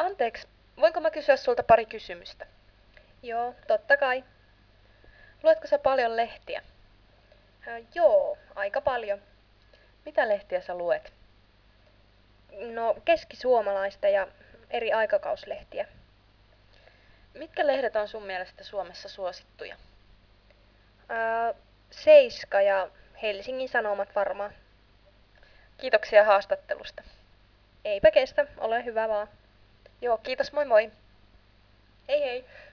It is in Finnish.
Anteeksi, voinko mä kysyä sulta pari kysymystä? Joo, totta kai. Luetko sä paljon lehtiä? Joo, aika paljon. Mitä lehtiä sä luet? No, keskisuomalaista ja eri aikakauslehtiä. Mitkä lehdet on sun mielestä Suomessa suosittuja? Seiska ja Helsingin Sanomat varmaan. Kiitoksia haastattelusta. Eipä kestä, ole hyvä vaan. Joo, kiitos, moi moi. Hei hei!